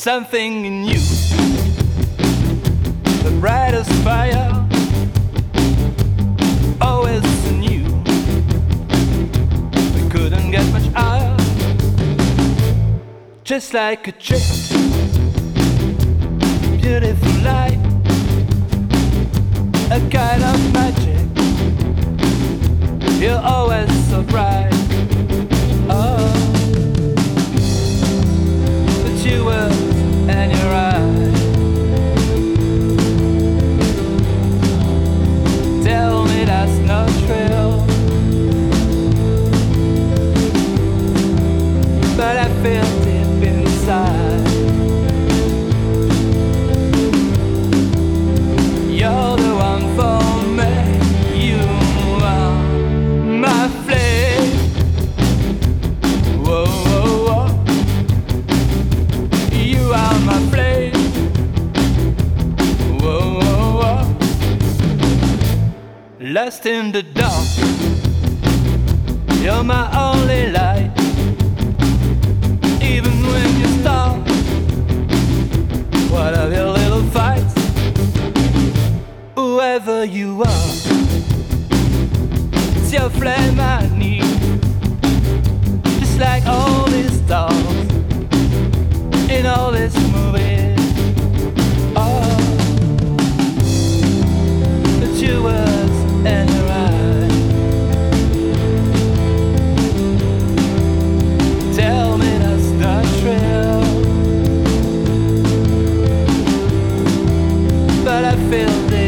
something in you, the brightest fire, always in you. We couldn't get much higher, just like a trick, beautiful light, a kind of magic. You're always so bright. Oh, but you were and your eyes tell me that's not real, but I feel deep inside you're the one for me. You are my flame. Whoa, whoa, whoa. You are my flame. Whoa, whoa, whoa. Lost in the dark, you're my only light. Even when you stop, what of your little fights? Whoever you are, it's your flame I need, just like all these stars in all these movies. Oh, but your words and your eyes tell me that's not real, but I feel this.